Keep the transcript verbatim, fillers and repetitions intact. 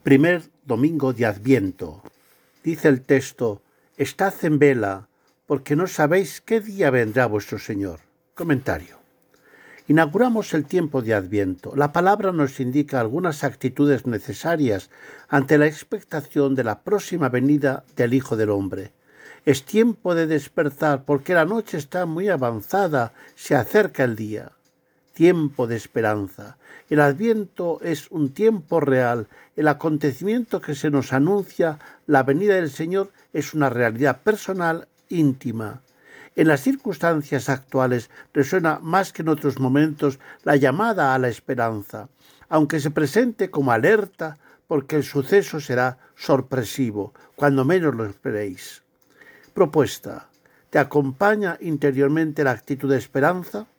Primer domingo de Adviento. Dice el texto: Estad en vela, porque no sabéis qué día vendrá vuestro Señor. Comentario. Inauguramos el tiempo de Adviento. La palabra nos indica algunas actitudes necesarias ante la expectación de la próxima venida del Hijo del Hombre. Es tiempo de despertar porque la noche está muy avanzada, se acerca el día. Tiempo de esperanza. El Adviento es un tiempo real. El acontecimiento que se nos anuncia, la venida del Señor, es una realidad personal, íntima. En las circunstancias actuales resuena más que en otros momentos la llamada a la esperanza, aunque se presente como alerta, porque el suceso será sorpresivo, cuando menos lo esperéis. Propuesta: ¿te acompaña interiormente la actitud de esperanza?